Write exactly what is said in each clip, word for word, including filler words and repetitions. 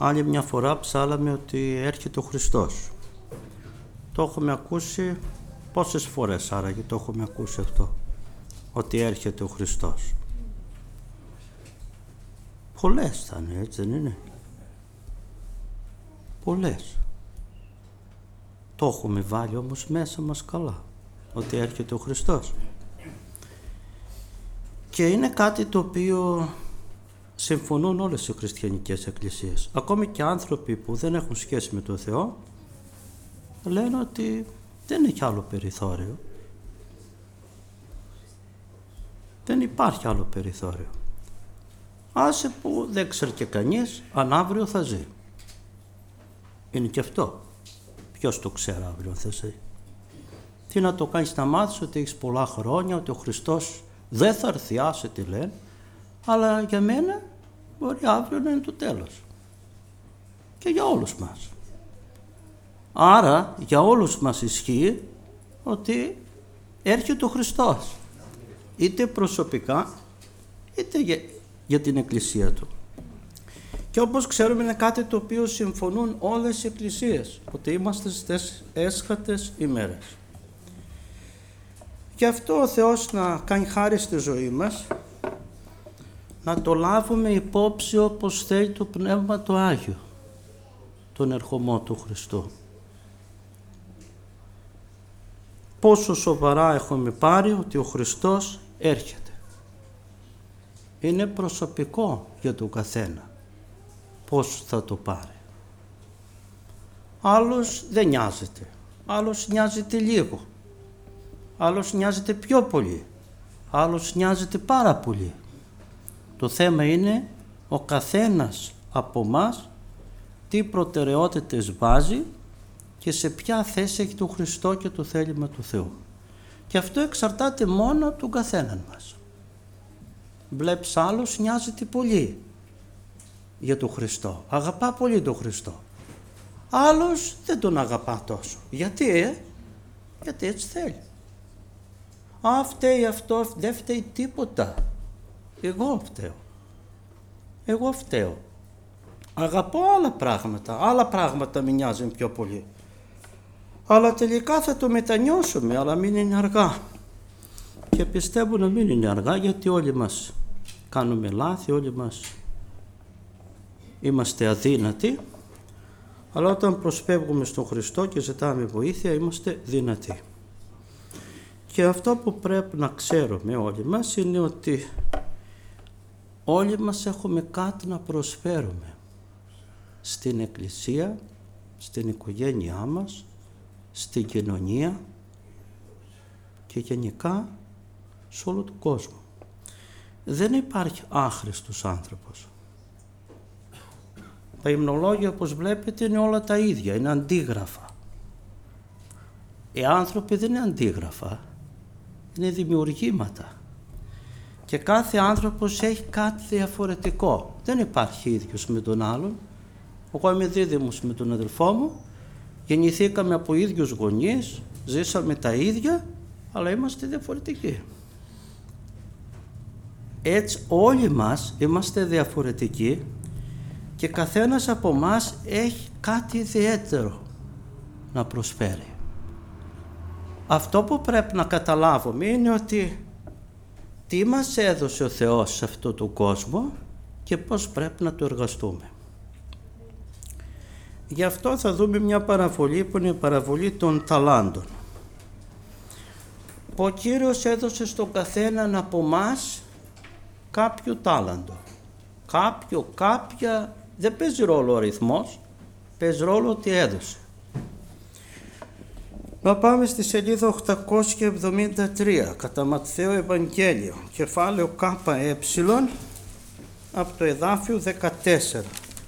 Άλλη μια φορά ψάλαμε ότι έρχεται ο Χριστός. Το έχουμε ακούσει πόσες φορές άραγε το έχουμε ακούσει αυτό, ότι έρχεται ο Χριστός? Πολλές θα είναι, έτσι δεν είναι? Πολλές. Το έχουμε βάλει όμως μέσα μας καλά, ότι έρχεται ο Χριστός. Και είναι κάτι το οποίο συμφωνούν όλες οι χριστιανικές εκκλησίες. Ακόμη και άνθρωποι που δεν έχουν σχέση με τον Θεό λένε ότι δεν έχει άλλο περιθώριο. Δεν υπάρχει άλλο περιθώριο. Άσε που δεν ξέρει και κανείς αν αύριο θα ζει. Είναι και αυτό. Ποιος το ξέρει αύριο θα ζει? Τι να το κάνεις να μάθεις ότι έχεις πολλά χρόνια, ότι ο Χριστός δεν θα έρθει, άσε τι λένε, αλλά για μένα μπορεί αύριο να είναι το τέλος. Και για όλους μας. Άρα για όλους μας ισχύει ότι έρχεται ο Χριστός, είτε προσωπικά είτε για, για την εκκλησία του. Και όπως ξέρουμε είναι κάτι το οποίο συμφωνούν όλες οι εκκλησίες, ότι είμαστε στις έσχατες ημέρες. Γι' αυτό ο Θεός να κάνει χάρη στη ζωή μας, να το λάβουμε υπόψη όπως θέλει το Πνεύμα το Άγιο, τον ερχομό του Χριστού. Πόσο σοβαρά έχουμε πάρει ότι ο Χριστός έρχεται. Είναι προσωπικό για τον καθένα πώς θα το πάρει. Άλλος δεν νοιάζεται, άλλος νοιάζεται λίγο, άλλος νοιάζεται πιο πολύ, άλλος νοιάζεται πάρα πολύ. Το θέμα είναι ο καθένας από μας τι προτεραιότητες βάζει και σε ποια θέση έχει τον Χριστό και το θέλημα του Θεού. Και αυτό εξαρτάται μόνο από τον καθέναν μας. Βλέπεις άλλος νοιάζεται πολύ για τον Χριστό, αγαπά πολύ τον Χριστό. Άλλος δεν τον αγαπά τόσο. Γιατί, ε? Γιατί έτσι θέλει. Α, φταίει αυτό, δεν φταίει τίποτα. Εγώ φταίω. Εγώ φταίω. Αγαπώ άλλα πράγματα, άλλα πράγματα με νοιάζουν πιο πολύ. Αλλά τελικά θα το μετανιώσουμε, αλλά μην είναι αργά. Και πιστεύω να μην είναι αργά, γιατί όλοι μας κάνουμε λάθη, όλοι μας είμαστε αδύνατοι, αλλά όταν προσφεύγουμε στον Χριστό και ζητάμε βοήθεια είμαστε δυνατοί. Και αυτό που πρέπει να ξέρουμε όλοι μας είναι ότι όλοι μας έχουμε κάτι να προσφέρουμε στην Εκκλησία, στην οικογένειά μας, στην κοινωνία και γενικά σε όλο τον κόσμο. Δεν υπάρχει άχρηστος άνθρωπος. Τα υμνολόγια, όπως βλέπετε, είναι όλα τα ίδια, είναι αντίγραφα. Οι άνθρωποι δεν είναι αντίγραφα, είναι δημιουργήματα. Και κάθε άνθρωπος έχει κάτι διαφορετικό. Δεν υπάρχει ίδιος με τον άλλον. Εγώ είμαι δίδυμος με τον αδελφό μου, γεννηθήκαμε από ίδιους γονείς, ζήσαμε τα ίδια, αλλά είμαστε διαφορετικοί. Έτσι όλοι μας είμαστε διαφορετικοί και καθένας από μας έχει κάτι ιδιαίτερο να προσφέρει. Αυτό που πρέπει να καταλάβουμε είναι ότι τι μας έδωσε ο Θεός σε αυτόν τον κόσμο και πώς πρέπει να το εργαστούμε. Γι' αυτό θα δούμε μια παραβολή που είναι η παραβολή των ταλάντων. Ο Κύριος έδωσε στον καθέναν από εμάς κάποιο τάλαντο. Κάποιο, κάποια, δεν παίζει ρόλο ο αριθμός, παίζει ρόλο ότι έδωσε. Να πάμε στη σελίδα οκτακόσια εβδομήντα τρία, κατά Ματθαίο Ευαγγέλιο, κεφάλαιο ΚΕ, από το εδάφιο δεκατέσσερα.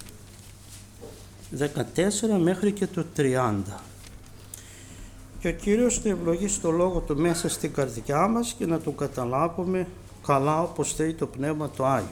δεκατέσσερα μέχρι και το τριάντα. Και ο Κύριος θα ευλογήσει το λόγο του μέσα στην καρδιά μας και να το καταλάβουμε καλά όπως θέλει το Πνεύμα το Άγιο.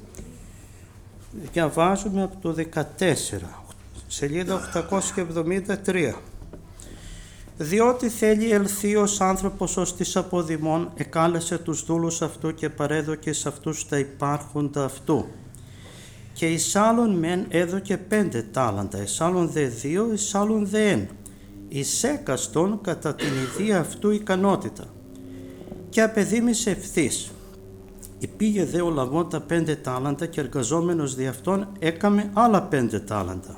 Διαβάζουμε από το δεκατέσσερα, σελίδα οκτακόσια εβδομήντα τρία. Διότι θέλει ελθείος άνθρωπος ως της αποδημών, εκάλεσε τους δούλους αυτού και παρέδωκε σε αυτούς τα υπάρχοντα αυτού. Και εις άλλον μεν έδωκε πέντε τάλαντα, εις άλλον δε δύο, εις άλλον δε εν, εις έκαστον κατά την ιδία αυτού ικανότητα. Και απεδίμησε ευθύς. Υπήγε δε ο λαβών τα πέντε τάλαντα και εργαζόμενος δι' αυτόν έκαμε άλλα πέντε τάλαντα.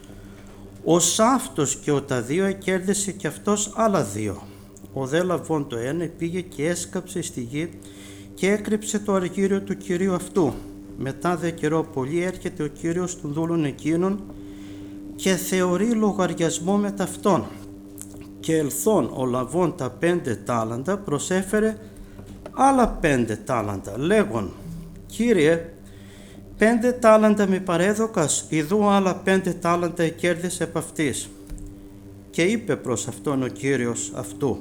Ο Σάφτος και ο τα δύο εκέρδισε και αυτός άλλα δύο. Ο δε λαβών το ένα πήγε και έσκαψε στη γη και έκρυψε το αργύριο του κυρίου αυτού. Μετά δε καιρό πολύ έρχεται ο κύριος των δούλων εκείνων και θεωρεί λογαριασμό με ταυτόν. Και ελθόν ο λαβών τα πέντε τάλαντα προσέφερε άλλα πέντε τάλαντα, λέγον, «Κύριε, πέντε τάλαντα με παρέδωκας, ιδού άλλα πέντε τάλαντα εκέρδισε επ' αυτής». Και είπε προς αυτόν ο κύριος αυτού,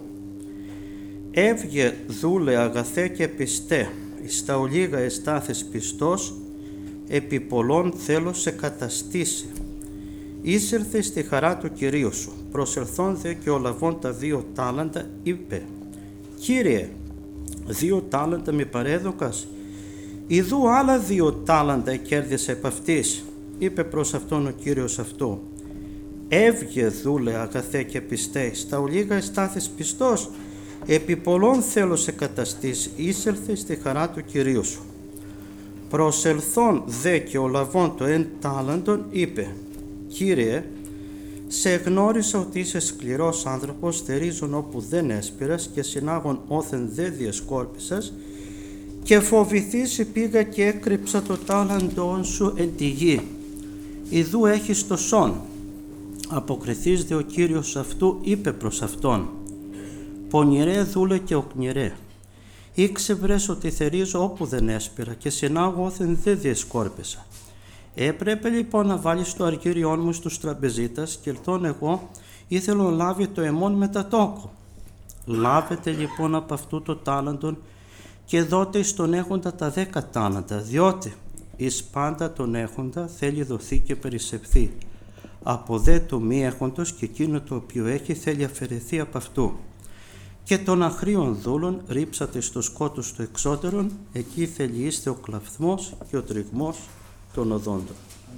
«Έβγε δούλε αγαθέ και πιστέ, εις τα ολίγα εστάθες πιστός, επί πολλών θέλω σε καταστήσει. Ήσερθε στη χαρά του κυρίου σου». Προσελθόν δε και ο λαβών τα δύο τάλαντα είπε, «Κύριε, δύο τάλαντα με παρέδωκας, ιδού άλλα δύο τάλαντα εκέρδισε επ' αυτής». Είπε προς αυτόν ο κύριος αυτού, «Έβγε δούλε αγαθέ και πιστέ, στα ολίγα εστάθες πιστός, επί πολλών θέλω σε καταστήσει, ήσελθε στη χαρά του κυρίου σου». Προσελθόν δε και ο λαβών το εν τάλαντον είπε, «Κύριε, σε γνώρισα ότι είσαι σκληρός άνθρωπος, θερίζων όπου δεν έσπηρας και συνάγων όθεν δεν διασκόρπισας, και φοβηθείς πήγα και έκρυψα το τάλαντον σου εν τη γη. Ιδού έχεις το σόν». Αποκριθείς δε ο κύριος αυτού είπε προς αυτόν, «Πονηρέ δούλε και οκνηρέ, ήξευρες ότι θερίζω όπου δεν έσπηρα και συνάγω όθεν δεν διασκόρπισα. Έπρεπε λοιπόν να βάλεις το αργύριόν μου στους τραπεζίτας και ελθόν εγώ ήθελον λάβει το εμόν μετατόκο. Λάβετε λοιπόν από αυτού το τάλαντον και δότε εις τον έχοντα τα δέκα τάλαντα, διότι εις πάντα τον έχοντα θέλει δοθεί και περισσευθεί. Από δε το μη έχοντος και εκείνο το οποίο έχει θέλει αφαιρεθεί από αυτού. Και των αχρίων δούλων ρίψατε στο σκότος του εξώτερον, εκεί θέλει είστε ο κλαφθμός και ο τριγμός των οδόντων».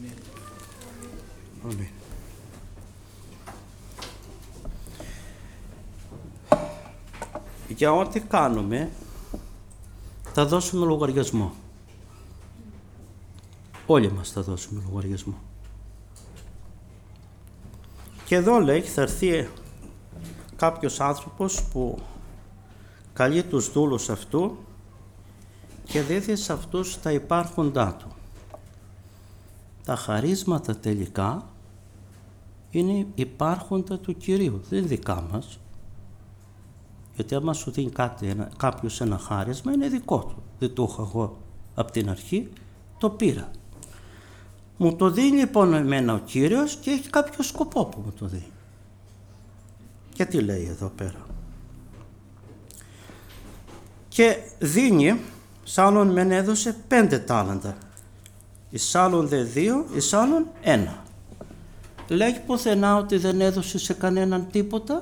Αμήν. Για ό,τι κάνουμε θα δώσουμε λογαριασμό. Όλοι μας θα δώσουμε λογαριασμό. Και εδώ λέει θα έρθει κάποιος άνθρωπος που καλεί τους δούλους αυτού και δίδει σε αυτούς τα υπάρχοντά του. Τα χαρίσματα τελικά είναι υπάρχοντα του Κυρίου, δεν είναι δικά μας. Γιατί άμα σου δίνει κάτι, ένα, κάποιος ένα χάρισμα είναι δικό του. Δεν το είχα εγώ από την αρχή, το πήρα. Μου το δίνει λοιπόν εμένα ο Κύριος και έχει κάποιο σκοπό που μου το δίνει. Και τι λέει εδώ πέρα. Και δίνει, σ' άλλον μεν έδωσε πέντε τάλαντα, εις άλλον δε δύο, εις άλλον ένα. Λέει πουθενά ότι δεν έδωσε σε κανέναν τίποτα.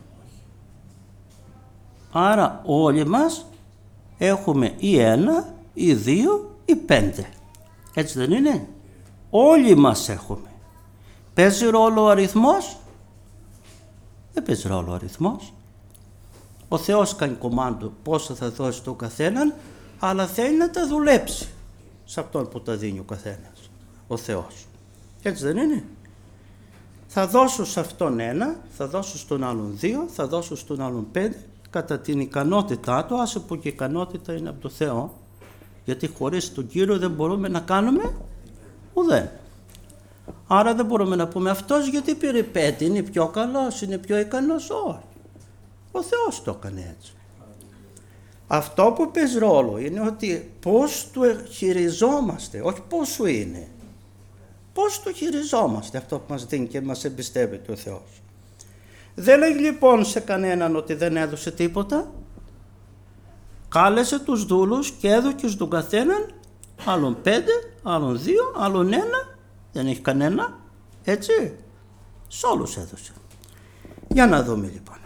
Άρα όλοι μας έχουμε ή ένα, ή δύο, ή πέντε. Έτσι δεν είναι? Όλοι μας έχουμε. Παίζει ρόλο ο αριθμός? Δεν παίζει ρόλο ο αριθμός. Ο Θεός κάνει κομμάντο πόσα θα δώσει τον καθέναν, αλλά θέλει να τα δουλέψει σε αυτόν που τα δίνει ο καθένας, ο Θεός. Έτσι δεν είναι? Θα δώσω σε αυτόν ένα, θα δώσω στον άλλον δύο, θα δώσω στον άλλον πέντε, κατά την ικανότητά του, άσε που και η ικανότητα είναι από το Θεό, γιατί χωρίς τον Κύριο δεν μπορούμε να κάνουμε ουδέν. Άρα δεν μπορούμε να πούμε αυτός γιατί πήρε πέντε, είναι πιο καλός, είναι πιο ικανός, όχι. Ο Θεός το έκανε έτσι. Αυτό που παίζει ρόλο είναι ότι πώς του χειριζόμαστε, όχι πώς σου είναι. Πώς το χειριζόμαστε αυτό που μας δίνει και μας εμπιστεύεται ο Θεός. Δεν λέει λοιπόν σε κανέναν ότι δεν έδωσε τίποτα. Κάλεσε τους δούλους και έδωκε στον καθέναν άλλον πέντε, άλλον δύο, άλλον ένα. Δεν έχει κανένα, έτσι. Σ' όλους έδωσε. Για να δούμε λοιπόν.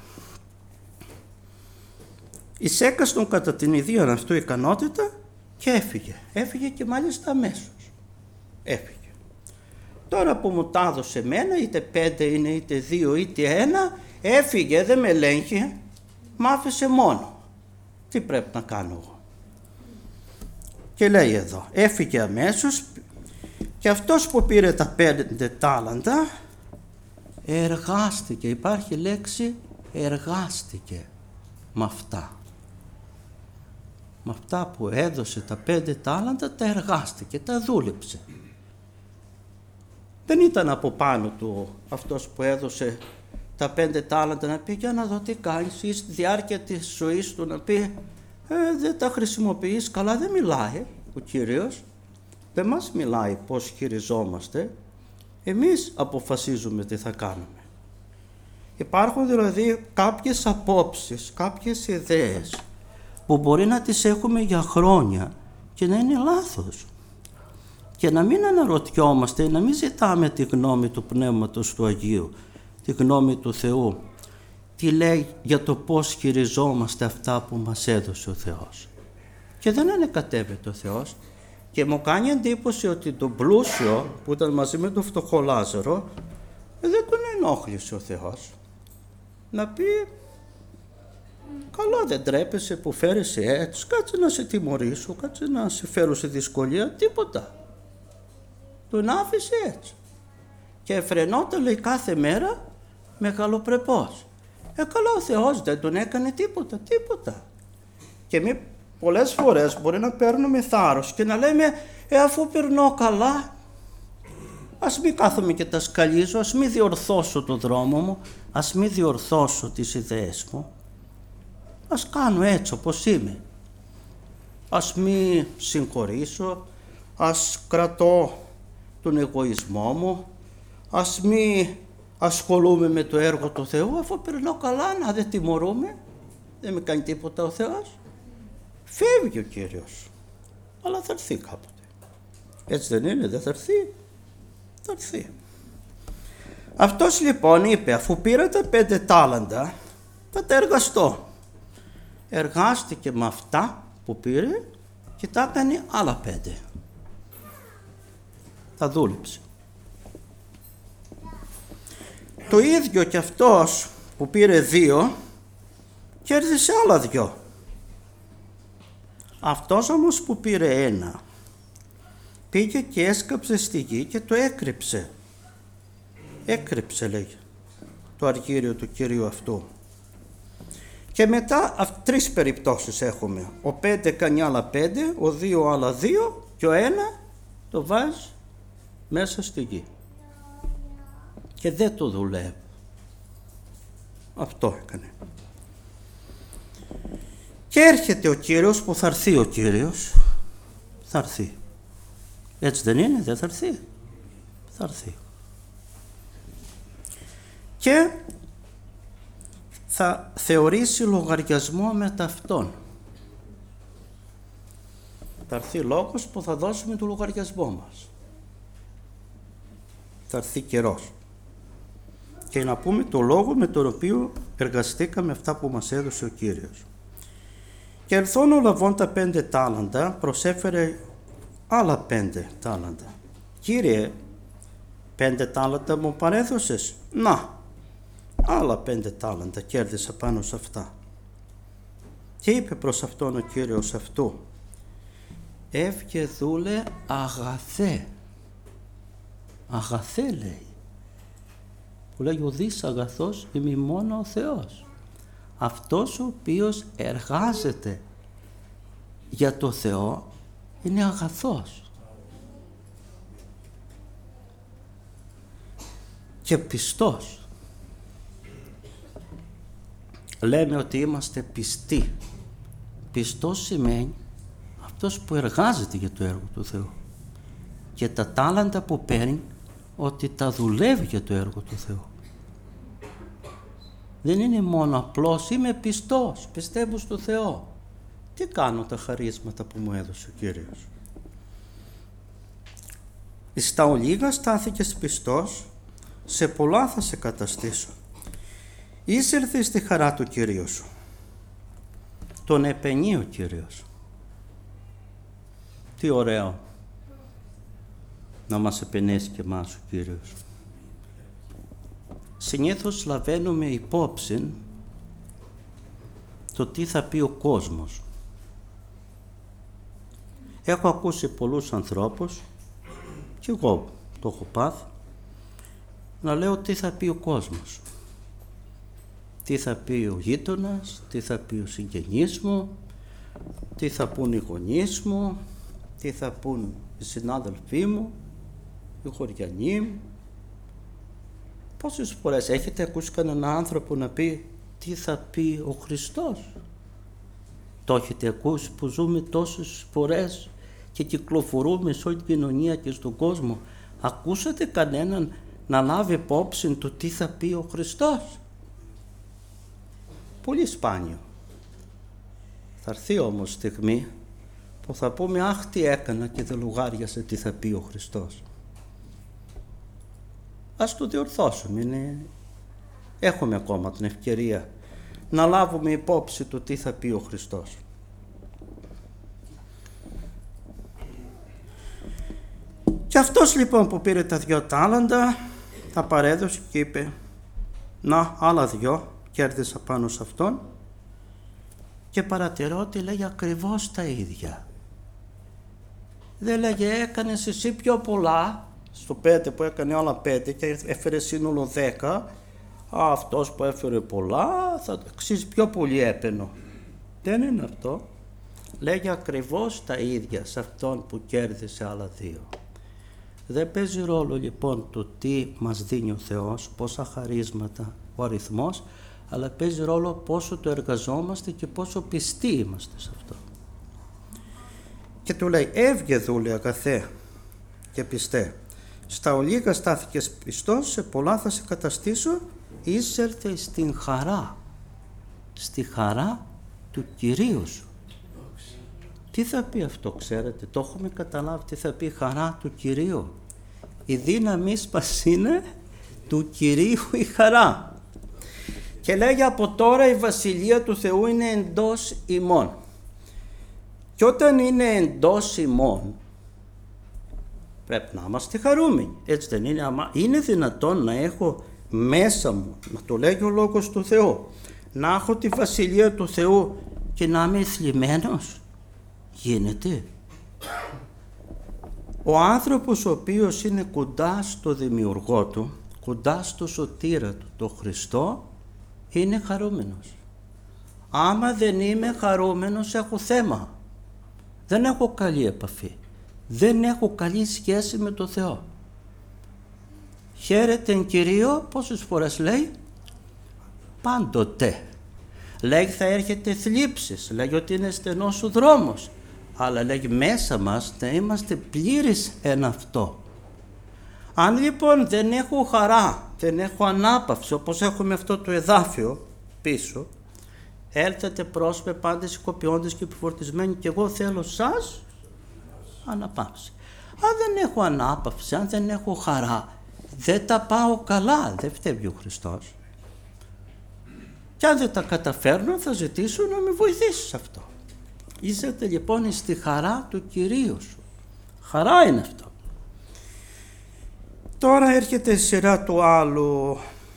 Εισέκαστον κατά την ιδίαν αυτού ικανότητα και έφυγε. Έφυγε και μάλιστα αμέσως. έφυγε. Τώρα που μου τα έδωσε εμένα, είτε πέντε είναι, είτε δύο, είτε ένα, έφυγε, δεν με ελέγχει, μ' άφησε μόνο. Τι πρέπει να κάνω εγώ? Και λέει εδώ, έφυγε αμέσως και αυτός που πήρε τα πέντε τάλαντα εργάστηκε, υπάρχει λέξη εργάστηκε με αυτά. Με αυτά που έδωσε τα πέντε τάλαντα τα εργάστηκε, τα δούλεψε. Δεν ήταν από πάνω του αυτός που έδωσε τα πέντε τάλαντα να πει για να δω τι κάνεις, ή στη διάρκεια της ζωής του να πει ε, δεν τα χρησιμοποιείς καλά, δεν μιλάει ο Κύριος, δεν μας μιλάει πώς χειριζόμαστε, εμείς αποφασίζουμε τι θα κάνουμε. Υπάρχουν δηλαδή κάποιες απόψεις, κάποιες ιδέες που μπορεί να τις έχουμε για χρόνια και να είναι λάθος και να μην αναρωτιόμαστε, να μην ζητάμε τη γνώμη του Πνεύματος του Αγίου, τη γνώμη του Θεού, τι λέει για το πώς χειριζόμαστε αυτά που μας έδωσε ο Θεός. Και δεν ανεκατεύεται ο Θεός και μου κάνει εντύπωση ότι τον πλούσιο που ήταν μαζί με τον φτωχό Λάζαρο δεν τον ενόχλησε ο Θεός να πει καλά, δεν τρέπεσαι που φέρεσαι έτσι, κάτσε να σε τιμωρήσω, κάτσε να σε φέρω σε δυσκολία, τίποτα. Τον άφησε έτσι και εφρενόταν, λέει, κάθε μέρα μεγαλοπρεπώς. Ε καλά, ο Θεός δεν τον έκανε τίποτα, τίποτα. Και εμείς πολλές φορές μπορεί να παίρνουμε θάρρος και να λέμε ε αφού περνώ καλά, ας μην κάθομαι και τα σκαλίζω, ας μην διορθώσω το δρόμο μου, ας μην διορθώσω τις ιδέες μου, ας κάνω έτσι όπως είμαι, ας μην συγχωρήσω, ας κρατώ τον εγωισμό μου, ας μην ασχολούμαι με το έργο του Θεού, αφού περνώ καλά, να δεν τιμωρούμε, δεν με κάνει τίποτα ο Θεός. Φεύγει ο Κύριος, αλλά θα έρθει κάποτε. Έτσι δεν είναι, δεν θα έρθει, θα έρθει. Αυτός λοιπόν είπε, αφού πήρα τα πέντε τάλαντα, θα τα εργαστώ. Εργάστηκε με αυτά που πήρε και τα έκανε άλλα πέντε. Τα δούλεψε. Το ίδιο και αυτός που πήρε δύο, κέρδισε άλλα δυο. Αυτός όμως που πήρε ένα, πήγε και έσκαψε στη γη και το έκρυψε. Έκρυψε, λέγει, το αργύριο του Κυρίου αυτού. Και μετά αυ, τρεις περιπτώσεις έχουμε. Ο πέντε κάνει άλλα πέντε, ο δύο άλλα δύο και ο ένα το βάζει μέσα στη γη. Και δεν το δουλεύει. Αυτό έκανε. Και έρχεται ο Κύριος, που θα έρθει ο Κύριος, θα έρθει. Έτσι δεν είναι, δεν θα έρθει. Θα έρθει. Και θα θεωρήσει λογαριασμό με ταυτόν. Θα έρθει λόγος που θα δώσουμε το λογαριασμό μας. Θα έρθει καιρός. Και να πούμε το λόγο με τον οποίο εργαστήκαμε αυτά που μας έδωσε ο Κύριος. Και ερθών ο λαβών τα πέντε τάλαντα, προσέφερε άλλα πέντε τάλαντα. Κύριε, πέντε τάλαντα μου παρέδωσες? Να, άλλα πέντε τάλαντα κέρδισα πάνω σε αυτά. Και είπε προς αυτόν ο Κύριος αυτού, εύγε δούλε αγαθέ. Αγαθέ λέει. Που λέει ο δις αγαθός είμαι μόνο ο Θεός. Αυτός ο οποίος εργάζεται για το Θεό είναι αγαθός και πιστός. Λέμε ότι είμαστε πιστοί. Πιστός σημαίνει αυτός που εργάζεται για το έργο του Θεού και τα τάλαντα που παίρνει ότι τα δουλεύει για το έργο του Θεού. Δεν είναι μόνο απλώς είμαι πιστός, πιστεύω στο Θεό. Τι κάνω τα χαρίσματα που μου έδωσε ο Κύριος? Στα ολίγα στάθηκες πιστός, σε πολλά θα σε καταστήσω. Εισέλθε στη χαρά του Κυρίου σου. Τον επενεί ο Κύριος. Τι ωραίο. να μας επενέσει και εμάς ο Κύριος. Συνήθως λαβαίνουμε υπόψη το τι θα πει ο κόσμος. Έχω ακούσει πολλούς ανθρώπους, και εγώ το έχω πάθει, να λέω τι θα πει ο κόσμος. Τι θα πει ο γείτονας, τι θα πει ο συγγενής μου, τι θα πούν οι γονείς μου, τι θα πούν οι συνάδελφοί μου, οι χωριανοί μου. Πόσες φορές έχετε ακούσει κανέναν άνθρωπο να πει τι θα πει ο Χριστός? Το έχετε ακούσει που ζούμε τόσες φορές και κυκλοφορούμε σε όλη την κοινωνία και στον κόσμο? Ακούσατε κανέναν να λάβει υπόψη του τι θα πει ο Χριστός? Πολύ σπάνιο. Θα έρθει όμως στιγμή που θα πούμε αχ τι έκανα και δεν λογάριασα τι θα πει ο Χριστός. Ας το διορθώσουμε. Είναι... Έχουμε ακόμα την ευκαιρία να λάβουμε υπόψη του τι θα πει ο Χριστός. Και αυτός λοιπόν που πήρε τα δυο τάλαντα τα παρέδωσε και είπε να άλλα δυο κέρδισα πάνω σε αυτόν, και παρατηρώ ότι λέγει ακριβώς τα ίδια. Δεν λέγε έκανες εσύ πιο πολλά στο πέντε που έκανε άλλα πέντε και έφερε σύνολο δέκα, α, αυτός που έφερε πολλά θα αξίζει πιο πολύ έπαινο. Δεν είναι αυτό. Λέγει ακριβώς τα ίδια σε αυτόν που κέρδισε άλλα δύο. Δεν παίζει ρόλο λοιπόν το τι μας δίνει ο Θεός, πόσα χαρίσματα, ο αριθμός, αλλά παίζει ρόλο πόσο το εργαζόμαστε και πόσο πιστοί είμαστε σε αυτό. Και του λέει έβγε δούλε αγαθέ και πιστέ, στα ολίγα στάθηκες πιστός, σε πολλά θα σε καταστήσω, εισέρθε στην χαρά, στη χαρά του Κυρίου σου. Τι θα πει αυτό, ξέρετε, το έχουμε καταλάβει τι θα πει χαρά του Κυρίου? Η δύναμή μας είναι του Κυρίου η χαρά. Και λέγει από τώρα η Βασιλεία του Θεού είναι εντός ημών. Και όταν είναι εντός ημών πρέπει να είμαστε χαρούμενοι. Έτσι δεν είναι? Είναι δυνατόν να έχω μέσα μου, να το λέγει ο Λόγος του Θεού, να έχω τη Βασιλεία του Θεού και να είμαι θλιμμένος? Γίνεται? Ο άνθρωπος ο οποίος είναι κοντά στο Δημιουργό του, κοντά στο Σωτήρα του, το Χριστό, είναι χαρούμενος. Άμα δεν είμαι χαρούμενος έχω θέμα. Δεν έχω καλή επαφή. Δεν έχω καλή σχέση με το Θεό. Χαίρεται εν Κυρίω, πόσες φορές λέει? Πάντοτε. Λέει θα έρχεται θλίψεις, λέει ότι είναι στενός ο δρόμος, αλλά λέει μέσα μας να είμαστε πλήρεις εν αυτό. Αν λοιπόν δεν έχω χαρά, δεν έχω ανάπαυση, όπως έχουμε αυτό το εδάφιο πίσω, έλθετε πρόσωπε πάντες οικοποιώντες και επιφορτισμένοι και εγώ θέλω σας αναπαύση. Αν δεν έχω ανάπαυση, αν δεν έχω χαρά, δεν τα πάω καλά, δεν φταίει ο Χριστός. Και αν δεν τα καταφέρνω θα ζητήσω να με βοηθήσει σε αυτό. Είσαι λοιπόν στη χαρά του Κυρίου σου. Χαρά είναι αυτό. Τώρα έρχεται η σειρά του άλλου.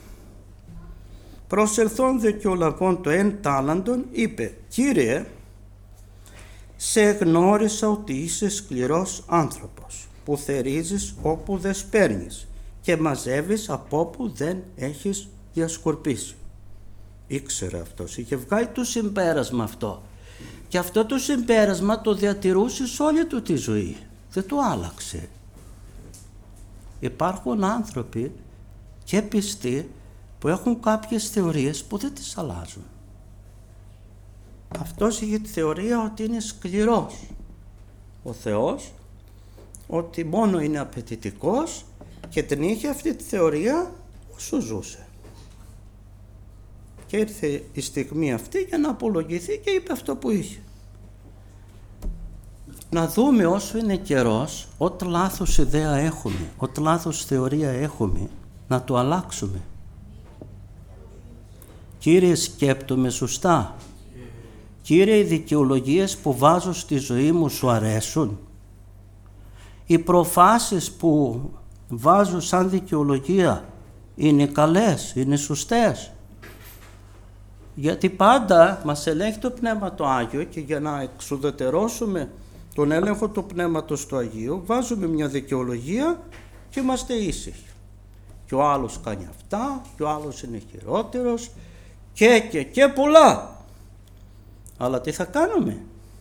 Προσελθόν δε και ο λαβών το εν τάλαντον είπε, Κύριε, σε γνώρισα ότι είσαι σκληρός άνθρωπος, που θερίζεις όπου δεν σπέρνεις και μαζεύεις από όπου δεν έχεις διασκορπίσει. Ήξερε αυτός, είχε βγάλει το συμπέρασμα αυτό. Και αυτό το συμπέρασμα το διατηρούσε σε όλη του τη ζωή. Δεν το άλλαξε. Υπάρχουν άνθρωποι και πιστοί που έχουν κάποιες θεωρίες που δεν τις αλλάζουν. Αυτός είχε τη θεωρία ότι είναι σκληρός ο Θεός, ότι μόνο είναι απαιτητικός, και την είχε αυτή τη θεωρία όσο ζούσε. Και ήρθε η στιγμή αυτή για να απολογηθεί και είπε αυτό που είχε. Να δούμε όσο είναι καιρός, ό,τι λάθος ιδέα έχουμε, ό,τι λάθος θεωρία έχουμε, να το αλλάξουμε. Κύριε, σκέπτομαι σωστά. Κύριε, οι δικαιολογίες που βάζω στη ζωή μου σου αρέσουν. Οι προφάσεις που βάζω σαν δικαιολογία είναι καλές, είναι σωστές. Γιατί πάντα μας ελέγχει το Πνεύμα το Άγιο και για να εξουδετερώσουμε τον έλεγχο του Πνεύματος του Αγίου βάζουμε μια δικαιολογία και είμαστε ήσυχοι. Και ο άλλος κάνει αυτά, και ο άλλος είναι χειρότερος και και και πολλά. Αλλά τι θα κάνουμε?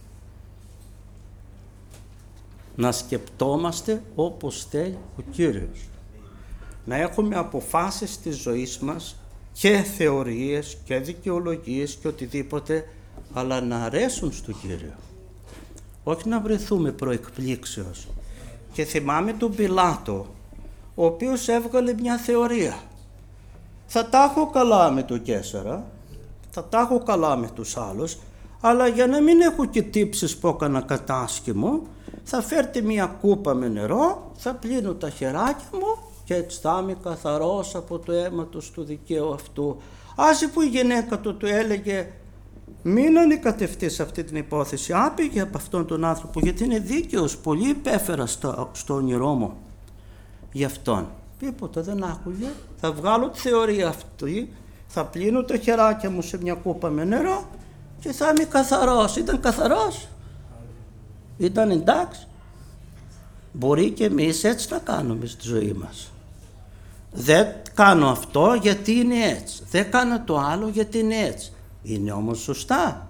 Να σκεπτόμαστε όπως θέλει ο Κύριος. Να έχουμε αποφάσεις της ζωής μας και θεωρίες και δικαιολογίες και οτιδήποτε, αλλά να αρέσουν στον Κύριο. Όχι να βρεθούμε προεκπλήξεως. Και θυμάμαι τον Πιλάτο, ο οποίος έβγαλε μια θεωρία. Θα τα έχω καλά με τον Καίσαρα, θα τα έχω καλά με τους άλλους, αλλά για να μην έχω και τύψεις που έκανα κατάσχημο, θα φέρτε μια κούπα με νερό, θα πλύνω τα χεράκια μου και έτσι θα είμαι καθαρός από το αίματος του δικαίου αυτού. Άσε που η γυναίκα του του έλεγε μην ανεκατευτείς σε αυτή την υπόθεση, άπηγε από αυτόν τον άνθρωπο γιατί είναι δίκαιος, πολύ υπέφερα στο, στο όνειρό μου γι' αυτόν. Τίποτα δεν άκουγε, θα βγάλω τη θεωρία αυτή, θα πλύνω τα χεράκια μου σε μια κούπα με νερό και θα είμαι καθαρός. Ήταν καθαρός, ήταν εντάξει. Μπορεί και εμείς έτσι να κάνουμε στη ζωή μας. Δεν κάνω αυτό γιατί είναι έτσι, δεν κάνω το άλλο γιατί είναι έτσι. Είναι όμως σωστά.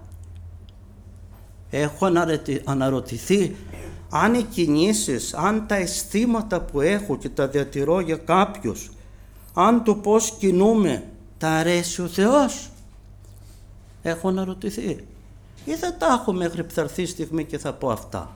Έχω αναρωτηθεί αν οι κινήσεις, αν τα αισθήματα που έχω και τα διατηρώ για κάποιους, αν το πώς κινούμε τα αρέσει ο Θεός. Έχω αναρωτηθεί. Ή θα τα έχω μέχρι που θα έρθει η στιγμή και θα πω αυτά.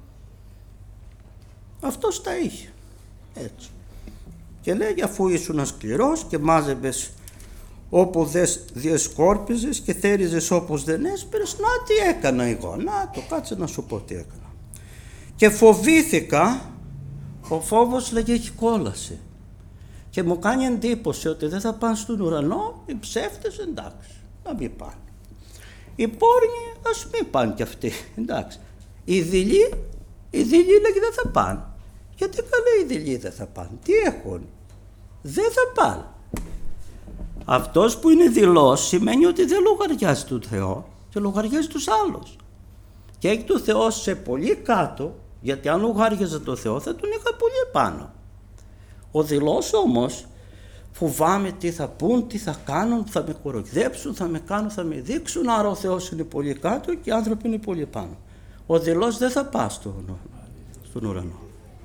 Αυτός τα είχε. Έτσι. Και λέει αφού ήσουν σκληρός και μάζευες όπου διασκόρπιζες και θέριζες όπως δεν έσπερες, να τι έκανα εγώ, να το κάτσε να σου πω τι έκανα. Και φοβήθηκα, ο φόβος λέγε έχει κόλαση. Και μου κάνει εντύπωση ότι δεν θα πάνε στον ουρανό, οι ψεύτες εντάξει, να μην πάνε. Οι πόρνοι ας μην πάνε κι αυτοί, εντάξει. Οι δειλοί, οι δειλοί λέγε δεν θα πάνε. Γιατί καλά οι δειλοί δεν θα πάνε, τι έχουν, δεν θα πάνε. Αυτός που είναι δειλός σημαίνει ότι δεν λογαριάζει τον Θεό και λογαριάζει τους άλλους. Και έχει τον Θεό σε πολύ κάτω, γιατί αν λογάριαζε τον Θεό θα τον είχα πολύ επάνω. Ο δειλός όμως φοβάμαι τι θα πούν, τι θα κάνουν, θα με κοροϊδέψουν, θα με κάνουν, θα με δείξουν, άρα ο Θεός είναι πολύ κάτω και οι άνθρωποι είναι πολύ πάνω. Ο δειλός δεν θα πάει στον, στον ουρανό.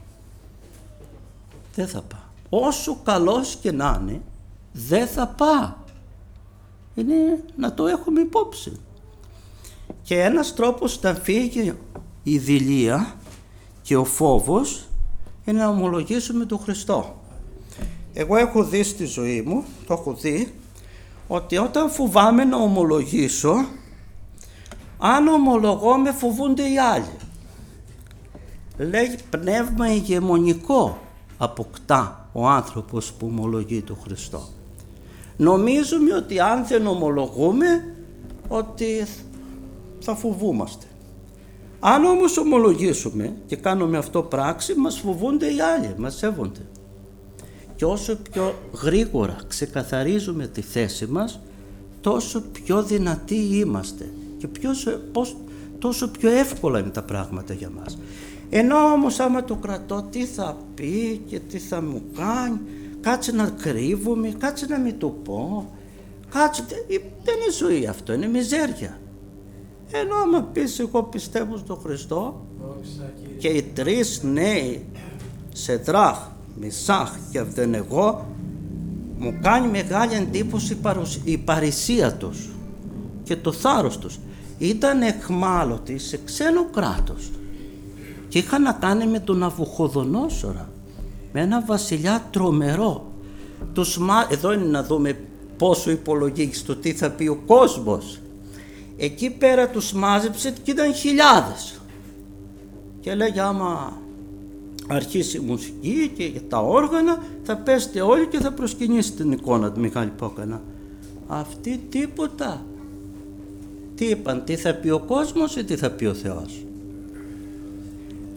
Δεν θα πάει. Όσο καλός και να είναι, δεν θα πάει. Είναι να το έχουμε υπόψη. Και ένας τρόπος να φύγει η δειλία και ο φόβος είναι να ομολογήσουμε τον Χριστό. Εγώ έχω δει στη ζωή μου, το έχω δει, ότι όταν φοβάμαι να ομολογήσω, αν ομολογώ με φοβούνται οι άλλοι. Λέει πνεύμα ηγεμονικό αποκτά ο άνθρωπος που ομολογεί τον Χριστό. Νομίζουμε ότι αν δεν ομολογούμε ότι θα φοβούμαστε. Αν όμως ομολογήσουμε και κάνουμε αυτό πράξη, μας φοβούνται οι άλλοι, μας σέβονται. Και όσο πιο γρήγορα ξεκαθαρίζουμε τη θέση μας, τόσο πιο δυνατοί είμαστε και ποιος, πώς, τόσο πιο εύκολα είναι τα πράγματα για μας. Ενώ όμως άμα το κρατώ, τι θα πει και τι θα μου κάνει, κάτσε να κρύβομαι, κάτσε να μην το πω, κάτσε, δεν είναι ζωή αυτό, είναι μιζέρια. Ενώ άμα πεις εγώ πιστεύω στον Χριστό και οι τρεις νέοι, Σεδράχ, Μισάχ και Αβδενεγώ, μου κάνει μεγάλη εντύπωση η παρησία τους και το θάρρος τους. Ήταν εχμάλωτοι σε ξένο κράτος και είχαν να κάνει με τον Ναβουχοδονόσορα, με ένα βασιλιά τρομερό. Τους, εδώ είναι να δούμε πόσο υπολογίζει το τι θα πει ο κόσμος. Εκεί πέρα τους μάζεψε και ήταν χιλιάδες και λέγε άμα αρχίσει η μουσική και τα όργανα θα πέσετε όλοι και θα προσκυνήσετε την εικόνα του μεγάλη που έκανα. Αυτοί τίποτα. Τι είπαν, τι θα πει ο κόσμος ή τι θα πει ο Θεός.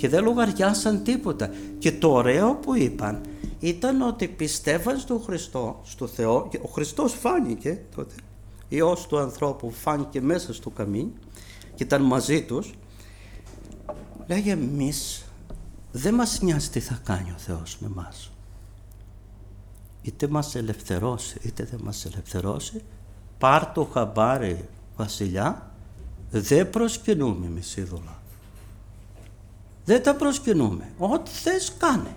και δεν λογαριάσαν τίποτα. Και το ωραίο που είπαν ήταν ότι πιστεύαν στον Χριστό, στο Θεό. Ο Χριστός φάνηκε τότε, Υιός του ανθρώπου φάνηκε μέσα στο καμίνι και ήταν μαζί τους. Λέγε, εμείς δεν μας νοιάζει τι θα κάνει ο Θεός με μας. Είτε μας ελευθερώσει είτε δεν μας ελευθερώσει, πάρ' το χαμπάρι βασιλιά, δεν προσκυνούμε εμείς είδωλα. Δεν τα προσκυνούμε. Ό,τι θες κάνε.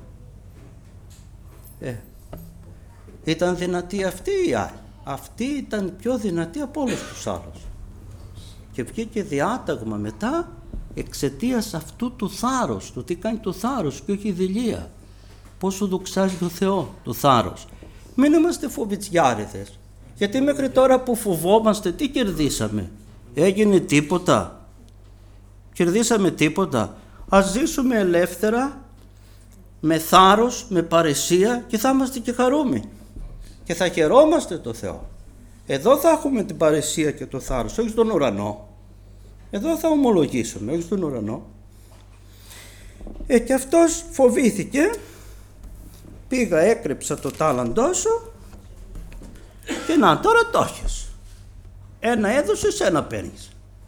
Ε, ήταν δυνατή αυτή η άλλη. Αυτή ήταν πιο δυνατή από όλους τους άλλους. Και βγήκε διάταγμα μετά εξαιτίας αυτού του θάρρος, του τι κάνει το θάρρος και όχι η δειλία. Πόσο δοξάζει το Θεό το θάρρος. Μην είμαστε φοβητσιάριδες. Γιατί μέχρι τώρα που φοβόμαστε, τι κερδίσαμε? Έγινε τίποτα? Κερδίσαμε τίποτα? Ας ζήσουμε ελεύθερα, με θάρρος, με παρεσία και θα είμαστε και χαρούμενοι. Και θα χαιρόμαστε το Θεό. Εδώ θα έχουμε την παρεσία και το θάρρος, όχι στον ουρανό. Εδώ θα ομολογήσουμε, όχι στον ουρανό. Ε, και αυτός φοβήθηκε, πήγα, έκρυψα το τάλαντό σου και να, τώρα το έχεις. Ένα έδωσες, ένα παίρνεις.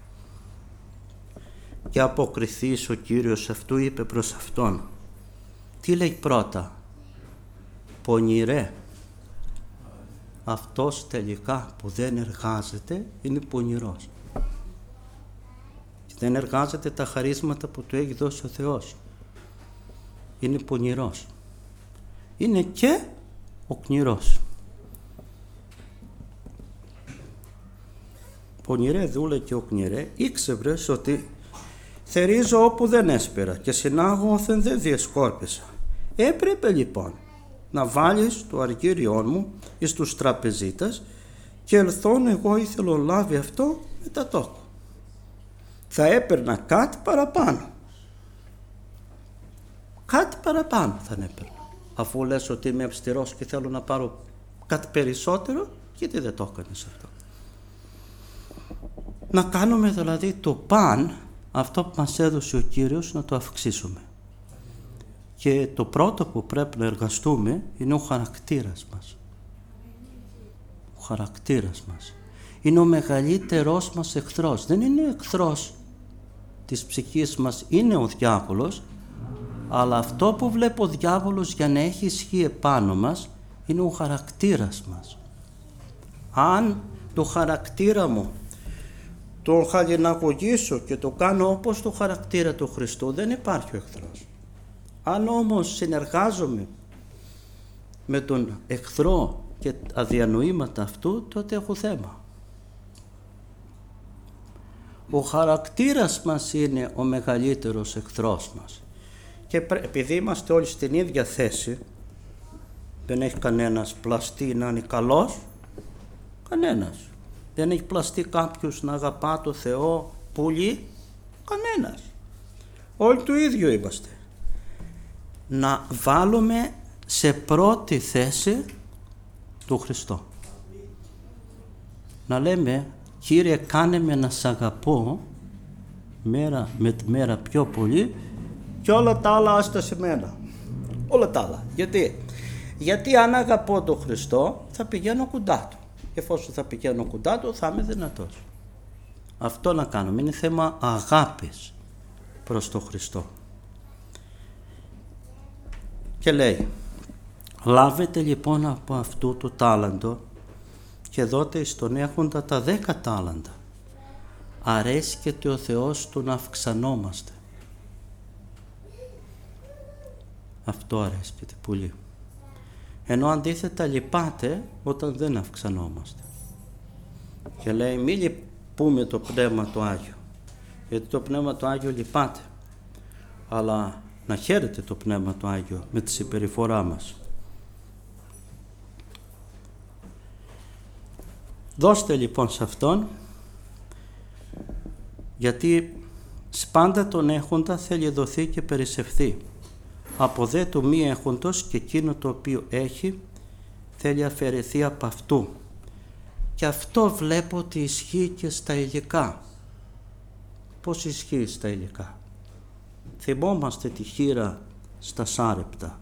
Και αποκριθείς ο Κύριος αυτού είπε προς αυτόν. Τι λέει πρώτα? Πονηρέ. Αυτός τελικά που δεν εργάζεται είναι πονηρός. Και δεν εργάζεται τα χαρίσματα που του έχει δώσει ο Θεός. Είναι πονηρός. Είναι και οκνηρός. Πονηρέ δούλε και οκνηρέ, ήξευρες ότι θερίζω όπου δεν έσπερα και συνάγω όθεν δεν διεσκόρπισα. Έπρεπε λοιπόν να βάλεις το αργύριό μου εις τους τραπεζίτας και ελθόν εγώ ήθελω λάβει αυτό με τα τόκο. Θα έπαιρνα κάτι παραπάνω. Κάτι παραπάνω θα έπαιρνα. Αφού λες ότι είμαι αυστηρός και θέλω να πάρω κάτι περισσότερο, γιατί δεν το έκανες αυτό? Να κάνουμε δηλαδή το παν, αυτό που μας έδωσε ο Κύριος, να το αυξήσουμε. Και το πρώτο που πρέπει να εργαστούμε είναι ο χαρακτήρας μας. Ο χαρακτήρας μας. Είναι ο μεγαλύτερός μας εχθρός. Δεν είναι εχθρός της ψυχής μας, είναι ο διάβολος, αλλά αυτό που βλέπει ο διάβολος για να έχει ισχύ επάνω μας είναι ο χαρακτήρας μας. Αν το χαρακτήρα μου το χαλιναγωγήσω και το κάνω όπως το χαρακτήρα του Χριστού, δεν υπάρχει ο εχθρός. Αν όμως συνεργάζομαι με τον εχθρό και αδιανοήματα αυτού, τότε έχω θέμα. Ο χαρακτήρας μας είναι ο μεγαλύτερος εχθρός μας. Και επειδή είμαστε όλοι στην ίδια θέση, δεν έχει κανένας πλαστεί να είναι καλός, κανένας. Δεν έχει πλαστεί κάποιος να αγαπά το Θεό πολύ, κανένας. Όλοι του ίδιου είμαστε. Να βάλουμε σε πρώτη θέση τον Χριστό. Να λέμε, Κύριε, κάνε με να σ' αγαπώ μέρα με τη μέρα πιο πολύ και όλα τα άλλα άστα σε μένα. Όλα τα άλλα. Γιατί? Γιατί αν αγαπώ τον Χριστό θα πηγαίνω κοντά του. Και εφόσον θα πηγαίνω κοντά του θα είμαι δυνατός. Αυτό να κάνουμε. Είναι θέμα αγάπης προς τον Χριστό. Και λέει, λάβετε λοιπόν από αυτού το τάλαντο και δώτε εις τον έχοντα τα δέκα τάλαντα. Αρέσκεται ο Θεός του να αυξανόμαστε. Αυτό αρέσκεται πολύ. Ενώ αντίθετα λυπάται όταν δεν αυξανόμαστε. Και λέει, μη λυπούμε το Πνεύμα το Άγιο, γιατί το Πνεύμα το Άγιο λυπάται, αλλά να χαίρεται το Πνεύμα το Άγιο με τη συμπεριφορά μας. Δώστε λοιπόν σε Αυτόν, γιατί σπάντα τον έχοντα θέλει δοθεί και περισσευθεί. Από δε το μη έχοντος και εκείνο το οποίο έχει θέλει αφαιρεθεί από αυτού. Και αυτό βλέπω ότι ισχύει και στα υλικά. Πώς ισχύει στα υλικά? θυμόμαστε τη χήρα στα Σάρεπτα.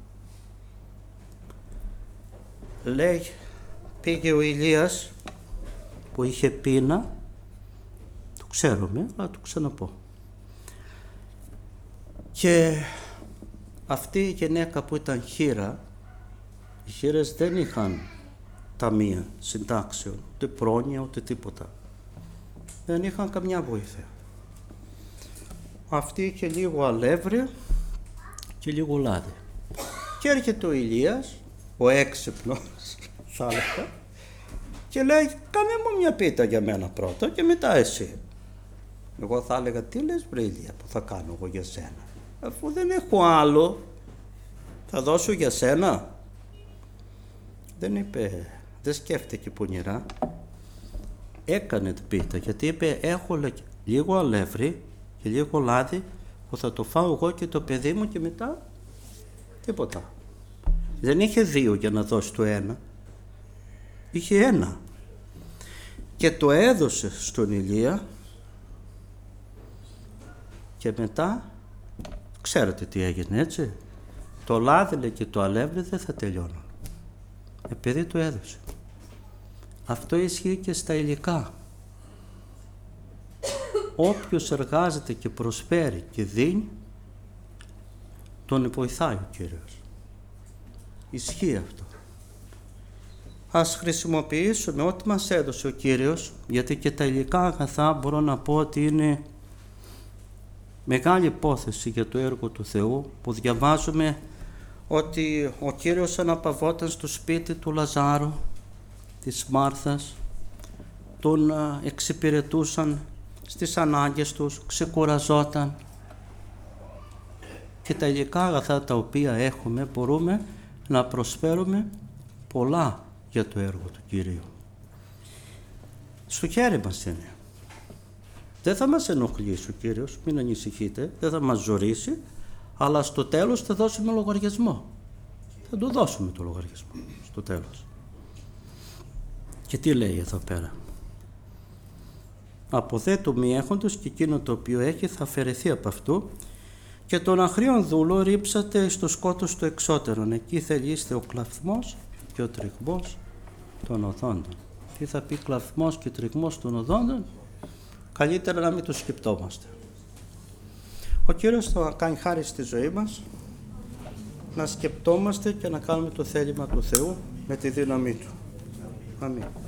Λέει, πήγε ο Ηλίας που είχε πείνα, το ξέρουμε, αλλά το ξαναπώ. Και αυτή η γυναίκα που ήταν χήρα, οι χήρες δεν είχαν ταμεία συντάξεων, ούτε πρόνοια, ούτε τίποτα. Δεν είχαν καμιά βοήθεια. Αυτή είχε λίγο αλεύρι και λίγο λάδι. Και έρχεται ο Ηλίας, ο έξυπνος, θα έλεγα, και λέει, κάνε μου μια πίτα για μένα πρώτα και μετά εσύ. Εγώ θα έλεγα, τι λες βρε Ηλία, που θα κάνω εγώ για σένα, αφού δεν έχω άλλο, θα δώσω για σένα. Δεν είπε, δεν σκέφτηκε πονηρά, έκανε την πίτα, γιατί είπε, έχω λίγο αλεύρι και λίγο λάδι που θα το φάω εγώ και το παιδί μου και μετά τίποτα. Δεν είχε δύο για να δώσει το ένα, είχε ένα και το έδωσε στον Ηλία και μετά ξέρετε τι έγινε, έτσι, το λάδι και το αλεύρι δεν θα τελειώνουν επειδή το έδωσε. Αυτό ισχύει και στα υλικά. Όποιος εργάζεται και προσφέρει και δίνει, τον βοηθάει ο Κύριος. Ισχύει αυτό. Ας χρησιμοποιήσουμε ό,τι μας έδωσε ο Κύριος, γιατί και τα υλικά αγαθά μπορώ να πω ότι είναι μεγάλη υπόθεση για το έργο του Θεού, που διαβάζουμε ότι ο Κύριος αναπαυόταν στο σπίτι του Λαζάρου, της Μάρθας, τον εξυπηρετούσαν στις ανάγκες τους, ξεκουραζόταν, και τα υλικά αγαθά τα οποία έχουμε μπορούμε να προσφέρουμε πολλά για το έργο του Κυρίου. Στο χέρι μας είναι. Δεν θα μας ενοχλήσει ο Κύριος, μην ανησυχείτε, δεν θα μας ζωρίσει, αλλά στο τέλος θα δώσουμε λογαριασμό. Θα του δώσουμε το λογαριασμό στο τέλος. Και τι λέει εδώ πέρα? Από δε του μη έχοντος και εκείνο το οποίο έχει θα αφαιρεθεί από αυτού, και τον αγρίον δούλο ρίψατε στο σκότος του εξώτερον. Εκεί θελείστε ο κλαθμός και ο τριγμός των οδόντων. Τι θα πει κλαθμός και τριγμός των οδόντων? Καλύτερα να μην το σκεπτόμαστε. Ο Κύριος θα κάνει χάρη στη ζωή μας να σκεπτόμαστε και να κάνουμε το θέλημα του Θεού με τη δύναμή Του. Αμήν.